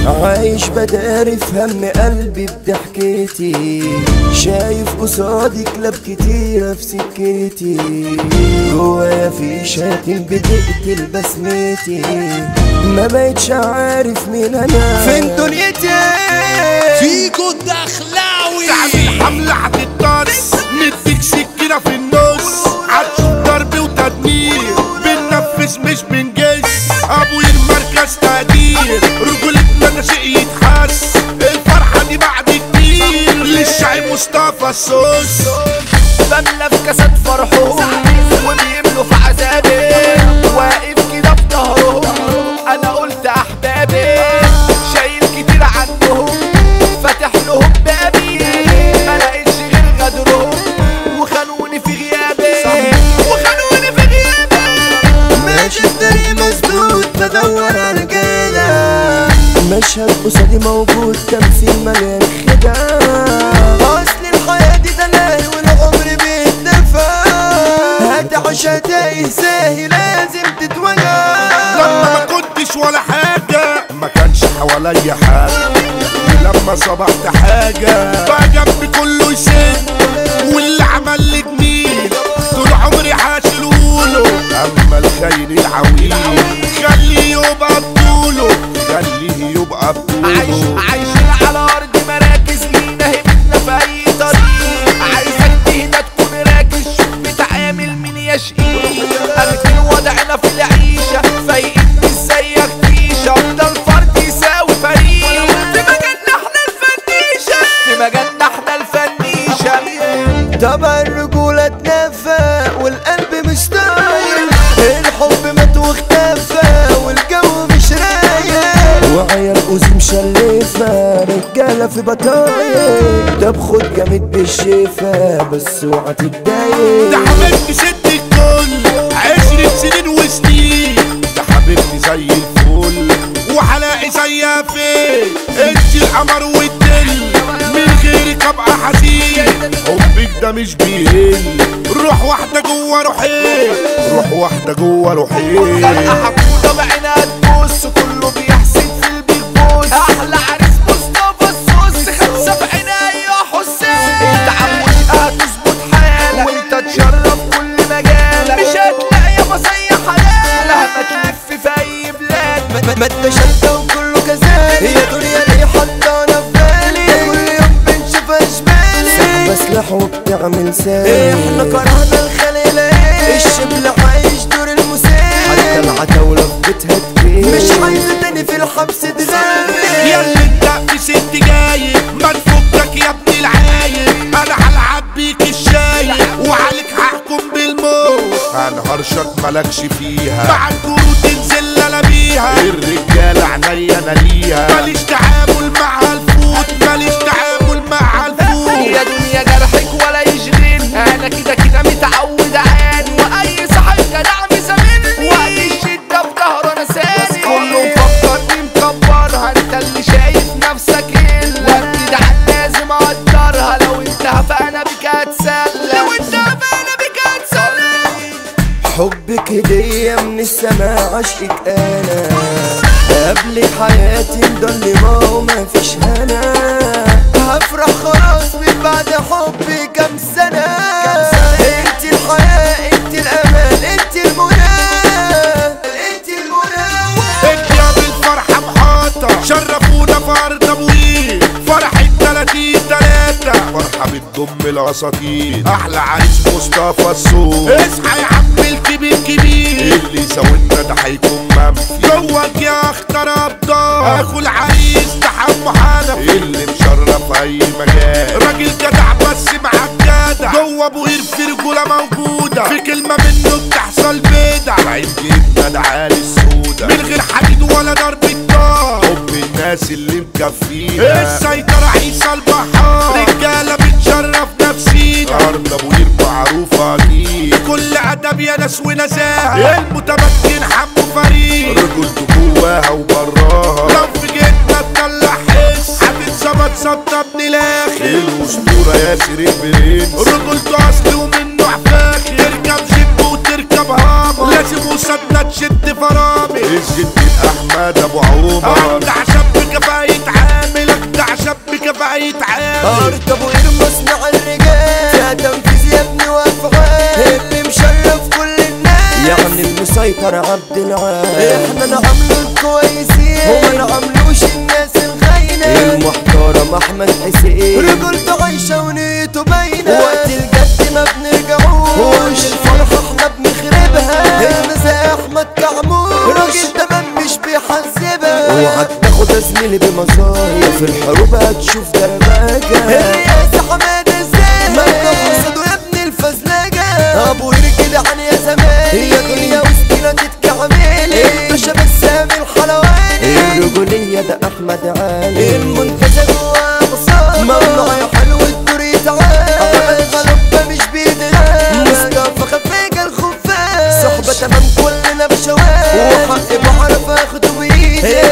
عايش بداري في هم قلبي بضحكتي، شايف قصادي كلاب كتيرة في سكتي، جوايا في شاتم بتقتل بسمتي، ما بقتش عارف مين انا فين دنيتي. فيكو الدخلاوي تعمل حملة هتتطرس، نديك سكينة في النص، هتشوف ضرب وتدمير، بننفذ مش بنجس، ابويا المركز تقدير، رجولتنا ده شيء يتحس، الفرحة دي بعد كتير، للشعب مصطفى الصوص. بملى في كاسات فرحهم وبيملوا في عذابي، واقف كده في ظهرهم انا قلت احبابي، شايل كتير عنهم فاتح لهم بابي، ما لقيتش غير غدرهم وخانوني في غيابي، وخانوني في غيابي. ماشي الطريق مسدود بدور على كده، مشهد قصادي موجود تمثيل مليان خداع، اصل الحياة دي دلال والعمر بيتدفع، هتعيش هتايه ساهي لازم تتوجع. لما ما كنتش ولا حاجة ما كانش حواليا حاجة، ولما صبحت حاجة بقى جنبي كله يسد، واللي عمل لي جميل طول عمري هشيلهوله، اما الخاين العويل خليه يبقى بطوله، خليه يبقى بطوله. عايشين على ارض مراكز لينا همتنا في اي طريق، عايزك تهدى تكون راكز شوف بتعامل مين يا شقيق، اركن وضعنا في العيشة فايقين مش زيك تيشة، ده الفرد يساوي فريق، في مجالنا احنا الفنيشة، في مجالنا احنا الفنيشة. طبعا الرجولة اتنفى والقلب مش طاير، الحب مات واختفى والجو مش رايق، وعيال اوزي مشلفة رجالة في بطايق، طب خد جامد بالشفا بس اوعى تتضايق. ده حبيبتي ست الكل 10 سنين وسنين، ده حبيبتي زي الفل وحلاقي زيها فين، انت القمر والدل من غيرك ابقى حزين، حبك ده مش بيهل، روح واحدة جوه روحين، روح واحدة جوه روحين. خلقة حقودة بعينها تبص كله بيحسد في البيت بوس، احلى عريس مصطفى الصوص 5 في عينيا يا حسين، انت عموش هتظبط حالك وانت تشرف كل مجالك، مش هتلاقي يابا زي حلالك، ما تلف في اي بلاد ما اتشدى وكله كذلك، هي دنيا ليه حطانا في بالي، كل يوم بنشوف اشبالي، بسلح وبتعمل سالي، احنا كرهنا الخليلة الشبل عايش دور المسير، حتى العتاولة في بيتها تبين، مش عايزة تاني في الحبس تغني. يا اللي انت في ست جايب ما تفكك يا ابن العايب، انا هلعب بيك الشاي وعليك هحكم بالموت، هنهرشك مالكش فيها، مع الجرود تنزل انا بيها، الرجالة عينيا انا ليها، ماليش تعامل مع الفوت، ماليش تعامل مع الفوت. يا دنيا جرحك ولا يشغل، انا كده كده متعود عاني، واي صاحب جدع مسامرني، وقت الشدة في ظهره انا ساني، كله مفكرني مكبرها، انت اللي شايف نفسك الا وبتدعى لازم اقدرها، لو انت فانا بك هتسلى، لو انت فانا بك هتسلى. حبك هدية من السماء عشقك انا، قبل حياتي مضلمة وما فيش هنا، هفرح خلاص من بعد حبي كام سنة، انت الحياة انت الامل انت المنى، انت المنى. انت يا بالفرحة محاطة شرفونا في ارض ابوي، فرحة 30-3 فرحة بتضم الاساطير، احلى عريس مصطفى الصوت، اصحى يا عم الكبير كبير، اللي ساوتنا ده هيكون منفي، جواك يا اختار ابطال، اخو العريس ده حمو حنفي، اللي مشرف اي مجال، راجل جدع بس معاك جدع، جوا ابو قير في رجولة موجودة، في كلمة منه بتحصل بدع، عيب جبنا ده عالي السودة، من غير حديد ولا ضرب النار، حب الناس اللي مكفينا، السيطرة عيسى البحار، رجالة بتشرف نفسينا، ارض ابو قير معروفة اكيد، كل ادب يا ناس ونزاهة، المتمكن حمو فريد، رجولته جواها وبراها، لو في جيتنا تطلع حس هتتظبط ظبطة ابن الاخر، الاسطورة ياسر البرنس، رجولته اصل ومنه فاخر، تركب جيب وتركب هامر، لازم وسطنا تشد فرامل، الجد احمد ابو عمر، ابدع شاب كفاية ارض ابو قير مصنع الرجال فيها تنفيذ يا ابني وافعال اللي مشرف كل الناس يعني المسيطر عبد العال احنا نعملوا الكويسين هما نعملوش الناس الخاينة المحترم احمد حسين رجولته عايشة ونيته باينة وقت الجد ما بنرجعوش الفرحة احنا بنخربها المساء احمد كعموش راجل تمام مش بيحذبها اوعك تاخد يا زميلي بمظاهر في الحروب هتشوف دربكة الرئاسة حماد الزاهر ممنوع قصده يا ابن الفزلجة ابو قير كده عن يا زمان هي دنيا وسطينا تتكعملي الباشا بسام الحلواني الرجولية ده احمد علي المنتزه جوا مصاب ممنوع يا حلو الدور يتعال احمد غلبة مش بيدها مصطفى خفيجة الخفاش صحبة تمام كلنا بشوال وحق بعرف اخده بايدي